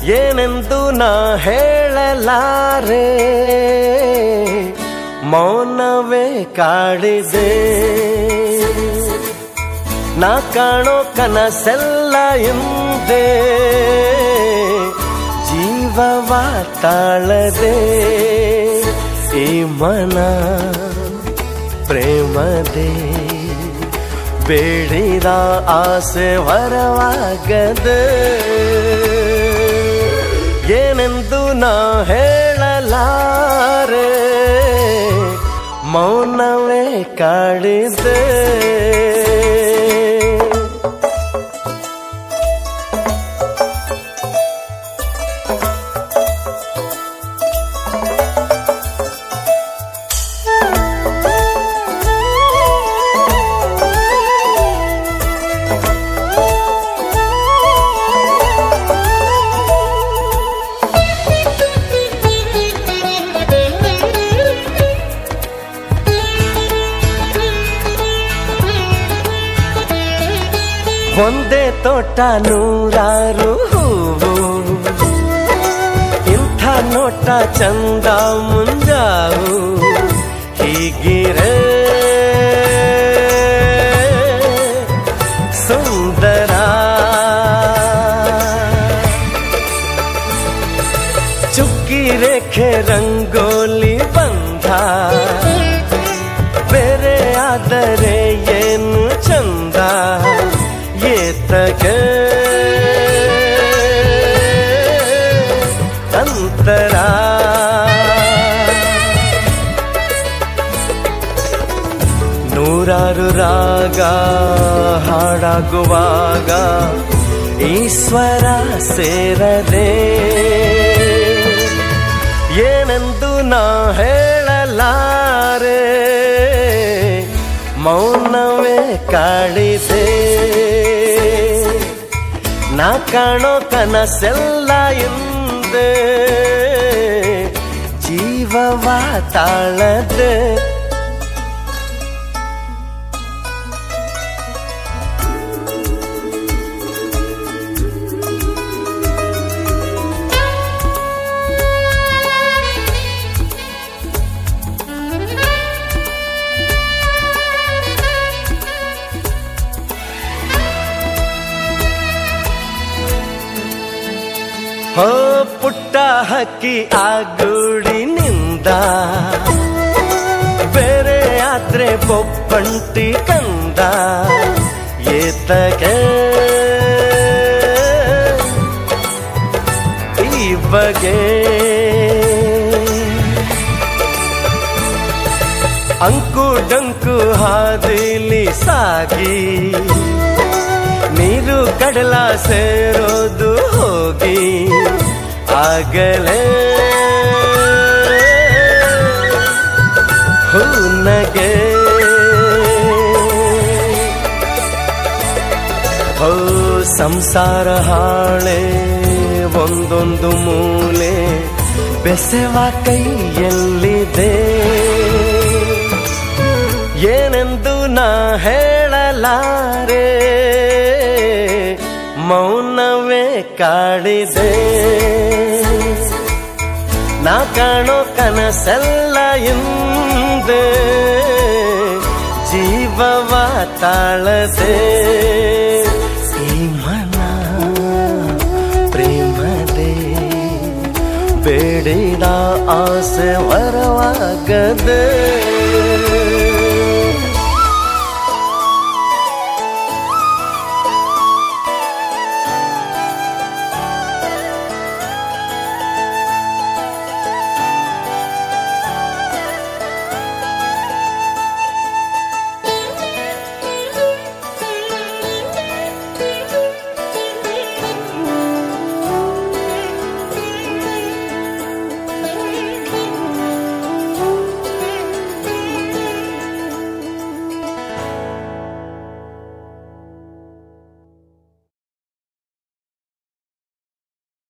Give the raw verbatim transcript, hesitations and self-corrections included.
ಏನೆಂದು ನಾ ಹೇಳಲಾರೆ, ಮೌನವೇ ಕಾಡಿದೆ. ನಾ ಕಾಣೋ ಕನಸೆಲ್ಲ ಎಂದೇ ಜೀವವ ತಾಳದೆ. ಈ ಮನ ಪ್ರೇಮದೇ ಬೇಡಿದ ಆಸೆ ವರವಾಗದೆ. ಏನೆಂದು ನಾ ಹೇಳಲಾರೆ, ಮೌನವೇ ಕಾಡಿದೆ. ಒಂದೇ ತೋಟ ನೂರಾರು ಹೂವು, ಇಂಥ ನೋಟ ಚಂದ ಮುಂಜಾವು. ಹೀಗಿರೆ ಸುಂದರ ಚುಕ್ಕಿ ರೇಖೆ ರಂಗೋಲಿ ಬಂಧ. ಬೇರೆ ಆದರೆ ಏನು ಚಂದ, ಏತಗೆ ಅಂತರ. ನೂರಾರು ರಾಗ ಹಾಡಾಗುವಾಗ ಈಶ್ವರ ಸೇರದೆ. ಏನೆಂದು ನಾ ಹೇಳಲಾರೆ, ಮೌನವೇ ಕಾಡಿದೆ. ನಾ ಕಾಣೋ ಕನಸೆಲ್ಲ ಎಂದೇ ಜೀವವ ತಾಳದೆ. ಹೋ ಪುಟ್ಟ ಹಕ್ಕಿ ಆ ಗೂಡಿನಿಂದ ಬೇರೆ ಆದ್ರೆ ಬೊಬ್ಬಂಟಿ ಕಂದ. ಏತಗೆ ಈ ಬಗೆ ಅಂಕು ಡಂಕು ಹಾದಿಲಿ ಸಾಗಿ ನೀರು ಕಡಲ ಸೇರೋದು ಹೋಗಿ. ಆಗಲೇ ಹೂನಗೆ ಹೋ ಸಂಸಾರ ಹಾಳೆ ಒಂದೊಂದು ಮೂಲೆ ಬೆಸೆವ ಕೈಯಲ್ಲಿದೆ. ಏನೆಂದು ನಾ ಹೇಳಲಾರೆ, ಮೌನವೇ ಕಾಡಿದೆ. ನಾ ಕಾಣೋ ಕನಸೆಲ್ಲ ಎಂದೇ ಜೀವವ ತಾಳದೆ. ಈ ಮನ ಪ್ರೇಮದೇ ಬೇಡಿದ ಆಸೆ ವರವಾಗದೆ.